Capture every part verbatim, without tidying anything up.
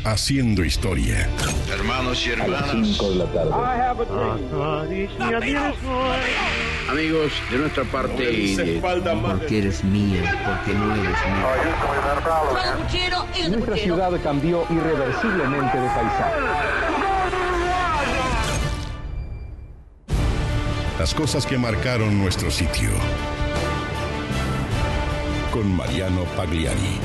haciendo historia. Hermanos y hermanas. A las cinco de la tarde. Amigos, de nuestra parte y de... Porque eres mío, porque no eres mío. Nuestra ciudad cambió irreversiblemente de paisaje. Las cosas que marcaron nuestro sitio. Con Mariano Pagliari.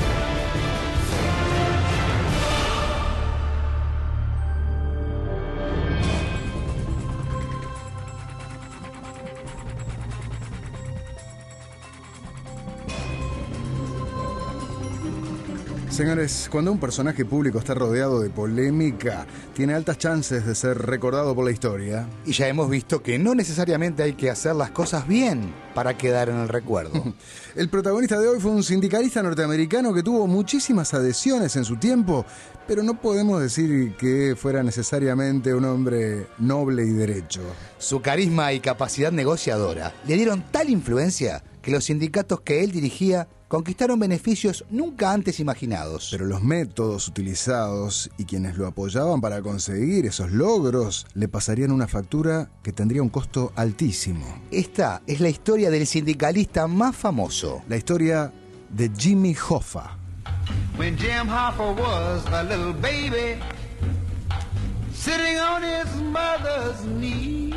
Señores, cuando un personaje público está rodeado de polémica, tiene altas chances de ser recordado por la historia. Y ya hemos visto que no necesariamente hay que hacer las cosas bien para quedar en el recuerdo. El protagonista de hoy fue un sindicalista norteamericano que tuvo muchísimas adhesiones en su tiempo, pero no podemos decir que fuera necesariamente un hombre noble y derecho. Su carisma y capacidad negociadora le dieron tal influencia que los sindicatos que él dirigía conquistaron beneficios nunca antes imaginados. Pero los métodos utilizados y quienes lo apoyaban para conseguir esos logros le pasarían una factura que tendría un costo altísimo. Esta es la historia del sindicalista más famoso. La historia de Jimmy Hoffa. When Jim Hoffa was a little baby, sitting on his mother's knee,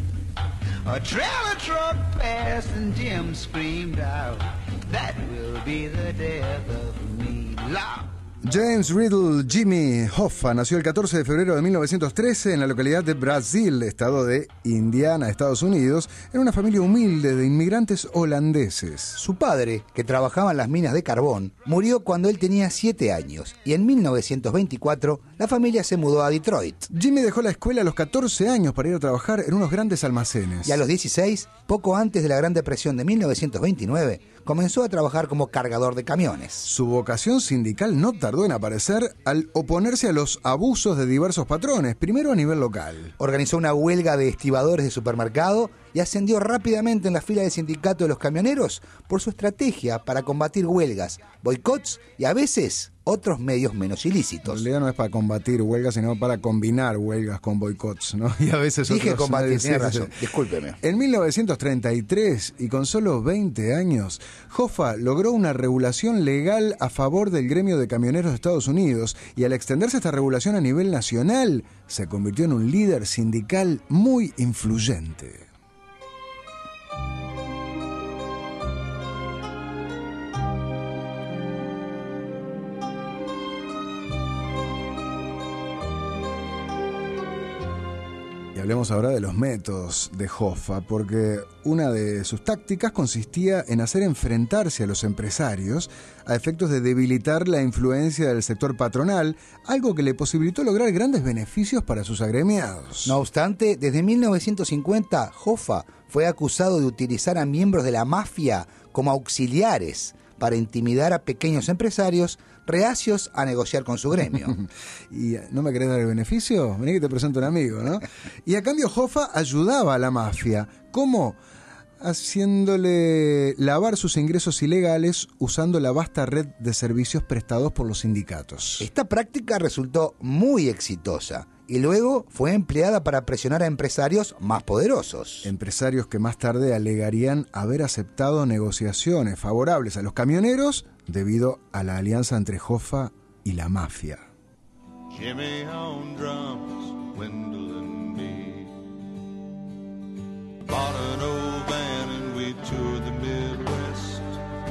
a trailer truck passed and Jim screamed out, "That will be the death of me." La James Riddle Jimmy Hoffa nació el catorce de febrero de mil novecientos trece en la localidad de Brasil, estado de Indiana, Estados Unidos, en una familia humilde de inmigrantes holandeses. Su padre, que trabajaba en las minas de carbón, murió cuando él tenía siete años y en mil novecientos veinticuatro la familia se mudó a Detroit. Jimmy dejó la escuela a los catorce años para ir a trabajar en unos grandes almacenes. Y a los dieciséis, poco antes de la Gran Depresión de mil novecientos veintinueve, comenzó a trabajar como cargador de camiones. Su vocación sindical no tardó en aparecer al oponerse a los abusos de diversos patrones, primero a nivel local. Organizó una huelga de estibadores de supermercado y ascendió rápidamente en la fila del sindicato de los camioneros por su estrategia para combatir huelgas, boicots y a veces otros medios menos ilícitos. En realidad no es para combatir huelgas, sino para combinar huelgas con boicots, ¿no? Y a veces Dije otros... combatir, sí, tenés sí, razón, sí. discúlpeme. En mil novecientos treinta y tres, y con solo veinte años, Hoffa logró una regulación legal a favor del gremio de camioneros de Estados Unidos, y al extenderse esta regulación a nivel nacional, se convirtió en un líder sindical muy influyente. Y hablemos ahora de los métodos de Hoffa, porque una de sus tácticas consistía en hacer enfrentarse a los empresarios a efectos de debilitar la influencia del sector patronal, algo que le posibilitó lograr grandes beneficios para sus agremiados. No obstante, desde mil novecientos cincuenta, Hoffa fue acusado de utilizar a miembros de la mafia como auxiliares para intimidar a pequeños empresarios reacios a negociar con su gremio. ¿Y no me querés dar el beneficio? Vení que te presento un amigo, ¿no? Y a cambio Hoffa ayudaba a la mafia. ¿Cómo? Haciéndole lavar sus ingresos ilegales usando la vasta red de servicios prestados por los sindicatos. Esta práctica resultó muy exitosa y luego fue empleada para presionar a empresarios más poderosos. Empresarios que más tarde alegarían haber aceptado negociaciones favorables a los camioneros debido a la alianza entre Hoffa y la mafia. Jimmy on drums, Wendell and me bought an old van and we toured the Midwest.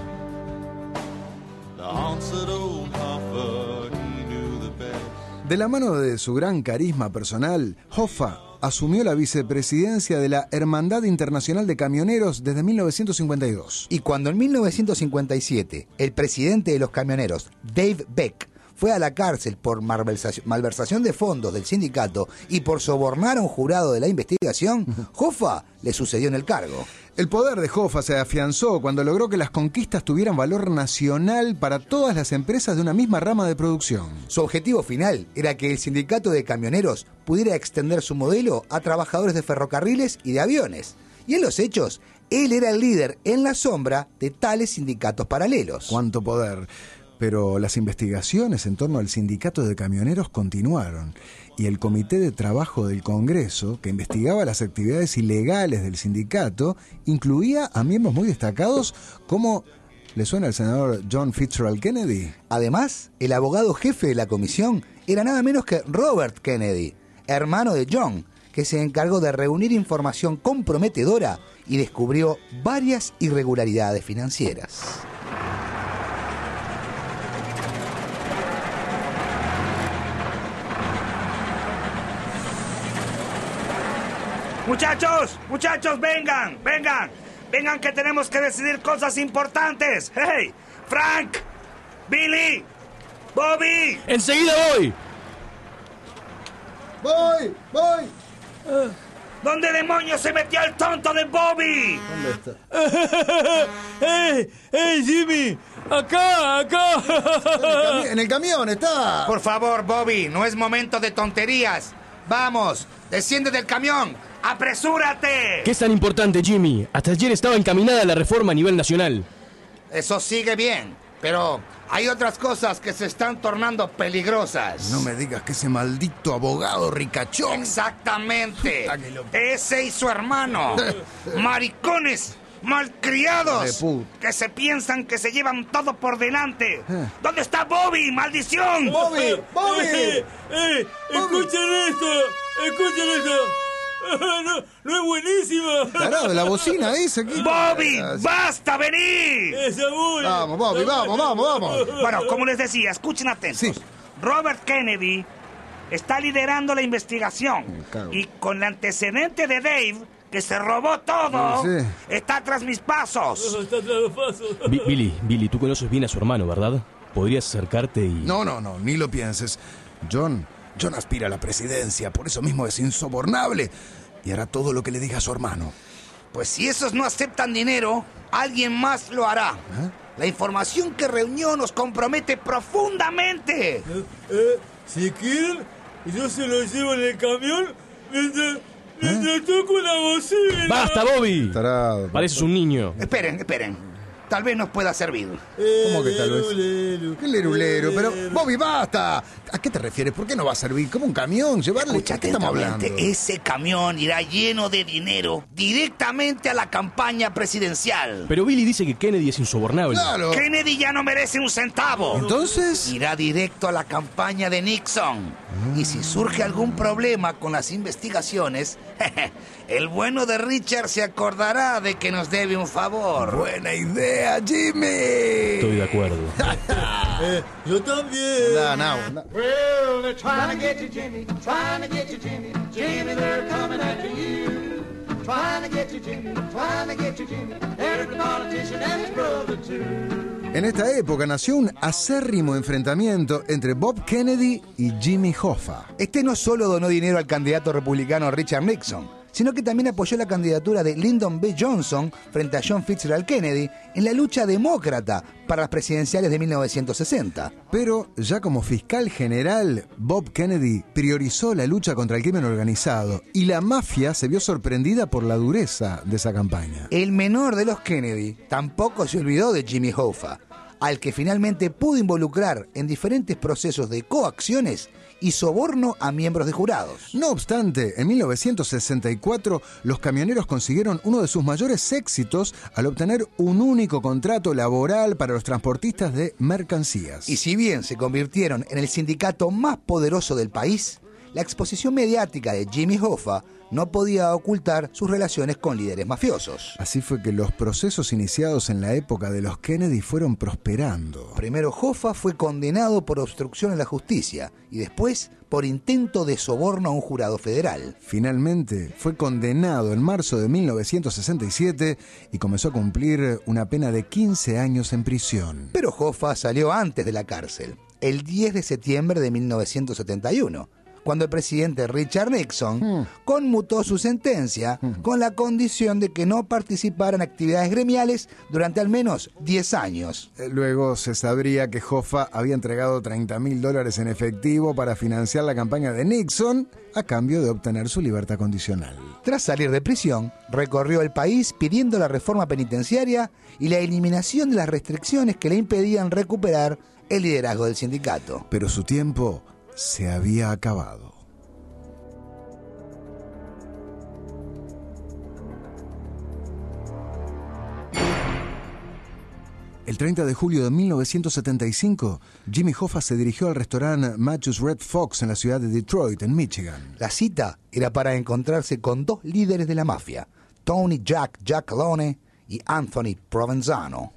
The haunts that old Hoffa, he knew the best. De la mano de su gran carisma personal, Hoffa asumió la vicepresidencia de la Hermandad Internacional de Camioneros desde mil novecientos cincuenta y dos. Y cuando en mil novecientos cincuenta y siete el presidente de los camioneros, Dave Beck, fue a la cárcel por malversación de fondos del sindicato y por sobornar a un jurado de la investigación, Hoffa le sucedió en el cargo. El poder de Hoffa se afianzó cuando logró que las conquistas tuvieran valor nacional para todas las empresas de una misma rama de producción. Su objetivo final era que el sindicato de camioneros pudiera extender su modelo a trabajadores de ferrocarriles y de aviones. Y en los hechos, él era el líder en la sombra de tales sindicatos paralelos. ¡Cuánto poder! Pero las investigaciones en torno al sindicato de camioneros continuaron y el Comité de Trabajo del Congreso, que investigaba las actividades ilegales del sindicato, incluía a miembros muy destacados como... ¿Le suena el senador John Fitzgerald Kennedy? Además, el abogado jefe de la comisión era nada menos que Robert Kennedy, hermano de John, que se encargó de reunir información comprometedora y descubrió varias irregularidades financieras. Muchachos, muchachos, vengan, vengan. Vengan que tenemos que decidir cosas importantes. ¡Hey! ¡Frank! ¡Billy! ¡Bobby! ¡Enseguida voy! ¡Voy! ¡Voy! Uh, ¿Dónde demonios se metió el tonto de Bobby? ¿Dónde está? ¡Hey! ¡Hey, Jimmy! ¡Acá! ¡Acá! En el, cami- en el camión está. Por favor, Bobby, no es momento de tonterías. Vamos, desciende del camión. ¡Apresúrate! ¿Qué es tan importante, Jimmy? Hasta ayer estaba encaminada la reforma a nivel nacional. Eso sigue bien, pero hay otras cosas que se están tornando peligrosas. No me digas que ese maldito abogado ricachón. Exactamente. Puta que lo- Ese y su hermano. Maricones, malcriados, De puta. Que se piensan que se llevan todo por delante. ¿Dónde está Bobby? ¡Maldición! ¡Bobby! ¡Bobby! ¡Eh! eh, ¡Escuchen esto! ¡Escuchen esto! ¡No, no es buenísima! Tarado, la bocina esa aquí. ¡Bobby! ¡Basta! ¡Vení! ¡Esa voy! Vamos, Bobby, vamos, vamos, vamos. Bueno, como les decía, escuchen atentos. Sí. Robert Kennedy está liderando la investigación. Me cago. Y con el antecedente de Dave, que se robó todo, Sí. está tras mis pasos. Está tras los pasos. Bi- Billy, Billy, tú conoces bien a su hermano, ¿verdad? Podrías acercarte y... No, no, no, ni lo pienses. John, John aspira a la presidencia, por eso mismo es insobornable. Y hará todo lo que le diga a su hermano. Pues si esos no aceptan dinero, alguien más lo hará. ¿Eh? La información que reunió nos compromete profundamente. Eh, eh, si quieren, yo se lo llevo en el camión mientras, mientras toco la bocina. ¡Basta, Bobby! Tarado. Pareces un niño. Esperen, esperen. Tal vez nos pueda servir. ¿Cómo que tal vez? ¿Qué lerulero? Pero, Bobby, basta. ¿A qué te refieres? ¿Por qué no va a servir? ¿Como un camión? ¿Llevarle? Escucha ¿De qué estamos atentamente, hablando? ese camión irá lleno de dinero directamente a la campaña presidencial. Pero Billy dice que Kennedy es insobornable. Claro. Kennedy ya no merece un centavo. Entonces... Irá directo a la campaña de Nixon. Y si surge algún problema con las investigaciones, el bueno de Richard se acordará de que nos debe un favor. Buena idea, Jimmy. Estoy de acuerdo. eh, Yo también. Da, no, no. Well, they're trying to get you, Jimmy. Trying to get you, Jimmy. Jimmy, they're coming after you. Trying to get you, Jimmy. Trying to get you, Jimmy. Every politician and his brother, too. En esta época nació un acérrimo enfrentamiento entre Bob Kennedy y Jimmy Hoffa. Este no solo donó dinero al candidato republicano Richard Nixon, sino que también apoyó la candidatura de Lyndon B. Johnson frente a John Fitzgerald Kennedy en la lucha demócrata para las presidenciales de mil novecientos sesenta. Pero ya como fiscal general, Bob Kennedy priorizó la lucha contra el crimen organizado y la mafia se vio sorprendida por la dureza de esa campaña. El menor de los Kennedy tampoco se olvidó de Jimmy Hoffa, al que finalmente pudo involucrar en diferentes procesos de coacciones y soborno a miembros de jurados. No obstante, en mil novecientos sesenta y cuatro los camioneros consiguieron uno de sus mayores éxitos al obtener un único contrato laboral para los transportistas de mercancías. Y si bien se convirtieron en el sindicato más poderoso del país, la exposición mediática de Jimmy Hoffa no podía ocultar sus relaciones con líderes mafiosos. Así fue que los procesos iniciados en la época de los Kennedy fueron prosperando. Primero Hoffa fue condenado por obstrucción a la justicia y después por intento de soborno a un jurado federal. Finalmente fue condenado en marzo de mil novecientos sesenta y siete y comenzó a cumplir una pena de quince años en prisión. Pero Hoffa salió antes de la cárcel, el diez de septiembre de mil novecientos setenta y uno. Cuando el presidente Richard Nixon mm. conmutó su sentencia mm. con la condición de que no participara en actividades gremiales durante al menos diez años. Luego se sabría que Hoffa había entregado treinta mil dólares en efectivo para financiar la campaña de Nixon a cambio de obtener su libertad condicional. Tras salir de prisión, recorrió el país pidiendo la reforma penitenciaria y la eliminación de las restricciones que le impedían recuperar el liderazgo del sindicato. Pero su tiempo se había acabado. El treinta de julio de mil novecientos setenta y cinco, Jimmy Hoffa se dirigió al restaurante Matthew's Red Fox en la ciudad de Detroit, en Michigan. La cita era para encontrarse con dos líderes de la mafia, Tony Jack Giacalone y Anthony Provenzano.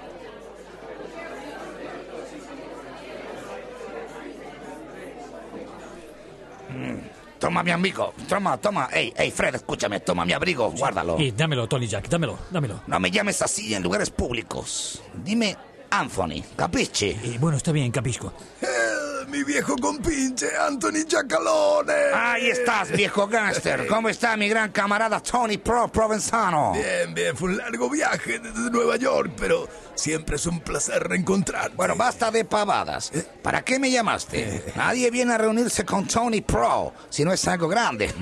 Toma mi amigo, toma, toma. Ey, ey, Fred, escúchame, toma mi abrigo, guárdalo. Y dámelo, Tony Jack, dámelo, dámelo. No me llames así en lugares públicos. Dime Anthony, capisci? Y bueno, está bien, capisco. Eh, mi viejo compinche, Anthony Giacalone. Ahí estás, viejo gángster. ¿Cómo está mi gran camarada Tony Pro Provenzano? Bien, bien, fue un largo viaje desde Nueva York, pero siempre es un placer reencontrarte. Bueno, basta de pavadas. ¿Para qué me llamaste? Nadie viene a reunirse con Tony Pro si no es algo grande.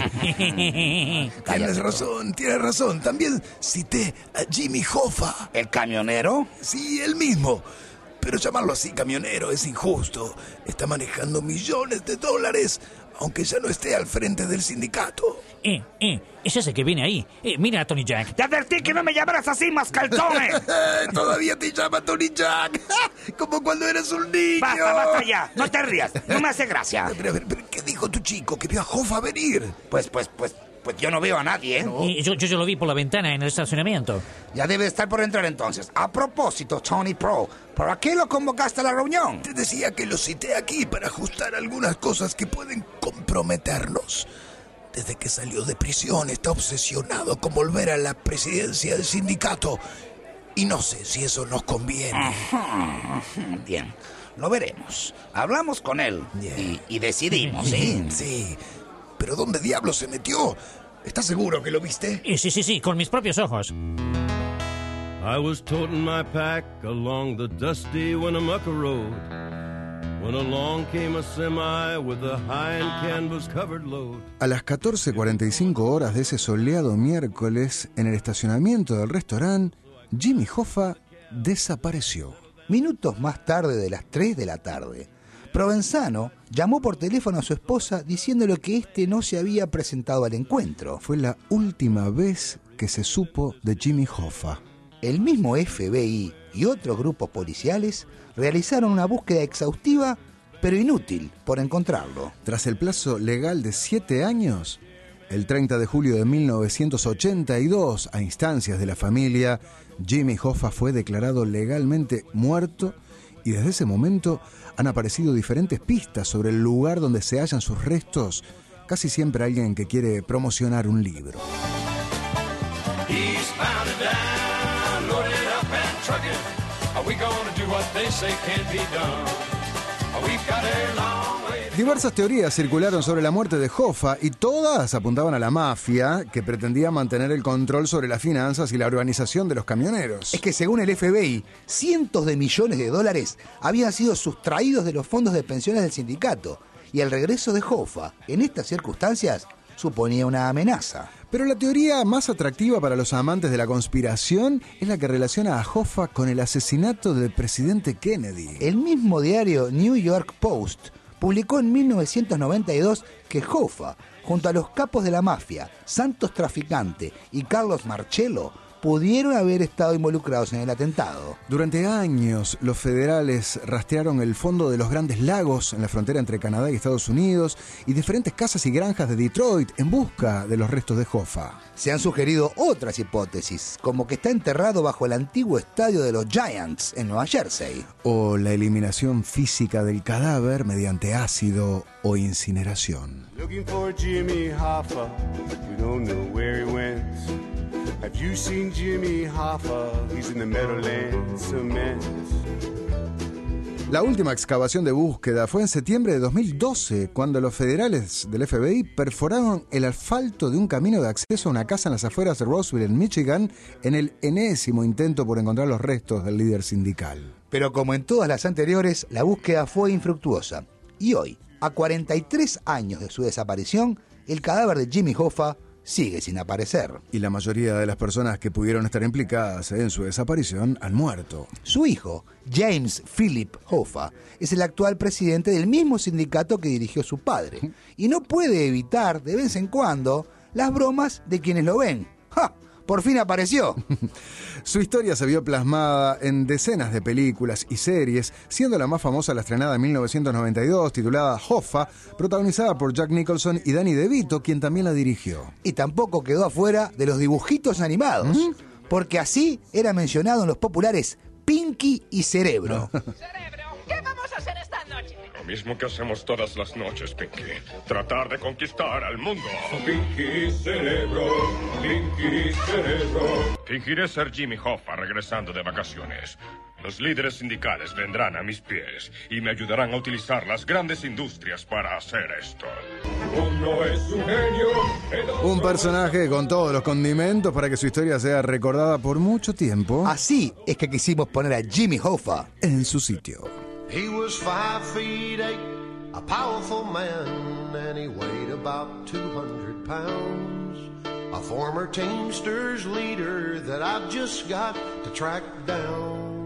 Tienes razón, tienes razón. También cité a Jimmy Hoffa. ¿El camionero? Sí, él mismo. Pero llamarlo así camionero es injusto. Está manejando millones de dólares, aunque ya no esté al frente del sindicato. Eh, eh, es ese que viene ahí. Eh, mira a Tony Jack. Te advertí que no me llamaras así, mascalzone. Todavía te llama Tony Jack. Como cuando eras un niño. Basta, basta ya. No te rías. No me hace gracia. Pero, pero, pero, ¿qué dijo tu chico? Que vio a Hoffa venir. Pues, pues, pues... Pues yo no veo a nadie, ¿eh? No. Yo, yo, yo lo vi por la ventana en el estacionamiento. Ya debe estar por entrar entonces. A propósito, Tony Pro, ¿para qué lo convocaste a la reunión? Te decía que lo cité aquí para ajustar algunas cosas que pueden comprometernos. Desde que salió de prisión está obsesionado con volver a la presidencia del sindicato. Y no sé si eso nos conviene. Ajá, bien, lo veremos. Hablamos con él y, y decidimos, ¿sí? Sí. ¿Pero dónde diablos se metió? ¿Estás seguro que lo viste? Sí, sí, sí, sí, con mis propios ojos. I was toting my pack along the dusty Winnemucca Road when along came a semi with a high and canvas covered load. A las catorce cuarenta y cinco horas de ese soleado miércoles, en el estacionamiento del restaurante, Jimmy Hoffa desapareció. Minutos más tarde de las tres de la tarde, Provenzano llamó por teléfono a su esposa diciéndole que éste no se había presentado al encuentro. Fue la última vez que se supo de Jimmy Hoffa. El mismo F B I y otros grupos policiales realizaron una búsqueda exhaustiva, pero inútil, por encontrarlo. Tras el plazo legal de siete años, el treinta de julio de mil novecientos ochenta y dos, a instancias de la familia, Jimmy Hoffa fue declarado legalmente muerto y desde ese momento han aparecido diferentes pistas sobre el lugar donde se hallan sus restos, casi siempre alguien que quiere promocionar un libro. Diversas teorías circularon sobre la muerte de Hoffa y todas apuntaban a la mafia, que pretendía mantener el control sobre las finanzas y la organización de los camioneros. Es que según el F B I, cientos de millones de dólares habían sido sustraídos de los fondos de pensiones del sindicato, y el regreso de Hoffa, en estas circunstancias, suponía una amenaza. Pero la teoría más atractiva para los amantes de la conspiración es la que relaciona a Hoffa con el asesinato del presidente Kennedy. El mismo diario New York Post publicó en mil novecientos noventa y dos que Hoffa, junto a los capos de la mafia, Santos Traficante y Carlos Marcello, pudieron haber estado involucrados en el atentado. Durante años, los federales rastrearon el fondo de los Grandes Lagos en la frontera entre Canadá y Estados Unidos y diferentes casas y granjas de Detroit en busca de los restos de Hoffa. Se han sugerido otras hipótesis, como que está enterrado bajo el antiguo estadio de los Giants en Nueva Jersey. O la eliminación física del cadáver mediante ácido o incineración. Looking for Jimmy Hoffa, we don't know where he went. Have you seen Jimmy Hoffa? He's in the Meadowlands Cement. La última excavación de búsqueda fue en septiembre de dos mil doce, cuando los federales del F B I perforaron el asfalto de un camino de acceso a una casa en las afueras de Roswell, en Michigan, en el enésimo intento por encontrar los restos del líder sindical. Pero como en todas las anteriores, la búsqueda fue infructuosa. Y hoy, a cuarenta y tres años de su desaparición, el cadáver de Jimmy Hoffa sigue sin aparecer. Y la mayoría de las personas que pudieron estar implicadas en su desaparición han muerto. Su hijo, James Philip Hoffa, es el actual presidente del mismo sindicato que dirigió su padre. Y no puede evitar, de vez en cuando, las bromas de quienes lo ven. ¡Ja! ¡Por fin apareció! Su historia se vio plasmada en decenas de películas y series, siendo la más famosa la estrenada en mil novecientos noventa y dos, titulada Hoffa, protagonizada por Jack Nicholson y Danny DeVito, quien también la dirigió. Y tampoco quedó afuera de los dibujitos animados, ¿Mm? porque así era mencionado en los populares Pinky y Cerebro. Cerebro, ¿qué vamos a hacer esta noche? Lo mismo que hacemos todas las noches, Pinky. Tratar de conquistar al mundo. Pinky Cerebro, Pinky Cerebro. Fingiré ser Jimmy Hoffa regresando de vacaciones. Los líderes sindicales vendrán a mis pies y me ayudarán a utilizar las grandes industrias para hacer esto. Uno es un genio. Un personaje con todos los condimentos para que su historia sea recordada por mucho tiempo. Así es que quisimos poner a Jimmy Hoffa en su sitio. He was five feet eight, a powerful man, and he weighed about two hundred pounds. A former Teamsters leader that I've just got to track down.